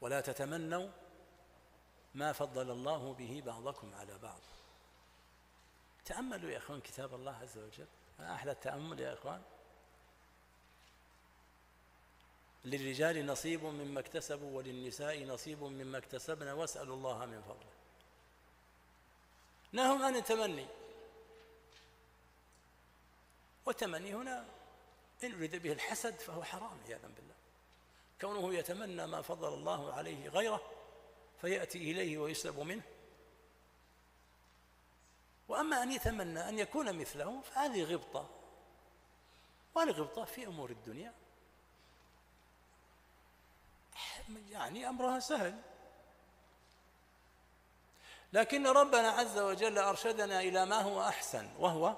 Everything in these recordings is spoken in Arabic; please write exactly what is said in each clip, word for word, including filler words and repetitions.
ولا تتمنوا ما فضل الله به بعضكم على بعض. تأملوا يا أخوان كتاب الله عز وجل، ما أحلى التأمل يا أخوان. للرجال نصيب مما اكتسبوا وللنساء نصيب مما اكتسبنا واسألوا الله من فضله. نهوا عن التمني، والتمني هنا إن أريد به الحسد فهو حرام عياذا بالله، كونه يتمنى ما فضل الله عليه غيره فيأتي إليه ويسلب منه. وأما أن يتمنى أن يكون مثله فهذه غبطة، والغبطة في أمور الدنيا يعني أمرها سهل، لكن ربنا عز وجل أرشدنا إلى ما هو أحسن، وهو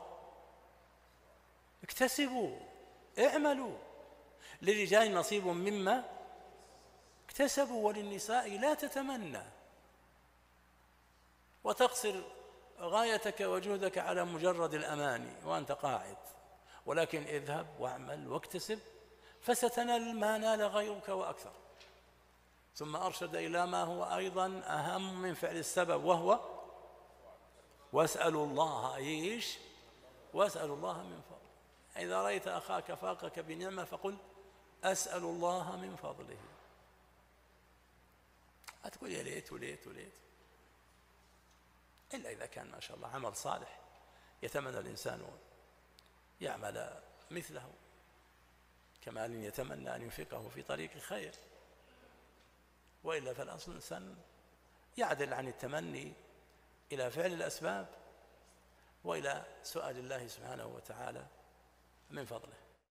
اكتسبوا اعملوا، للرجال نصيب مما اكتسبوا وللنساء لا تتمنى وتقصر غايتك وجهدك على مجرد الأماني وأنت قاعد، ولكن اذهب واعمل واكتسب فستنال ما نال غيرك وأكثر. ثم أرشد إلى ما هو أيضا أهم من فعل السبب، وهو واسألوا الله إيش واسألوا الله من فضله. إذا رأيت أخاك فاقك بنعمة فقل أسأل الله من فضله. أتقول يا ليت وليت وليت، إلا إذا كان ما شاء الله عمل صالح يتمنى الإنسان يعمل مثله، كما أن يتمنى أن ينفقه في طريق خير، وإلا فالأصل الإنسان يعدل عن التمني إلى فعل الأسباب وإلى سؤال الله سبحانه وتعالى من فضله.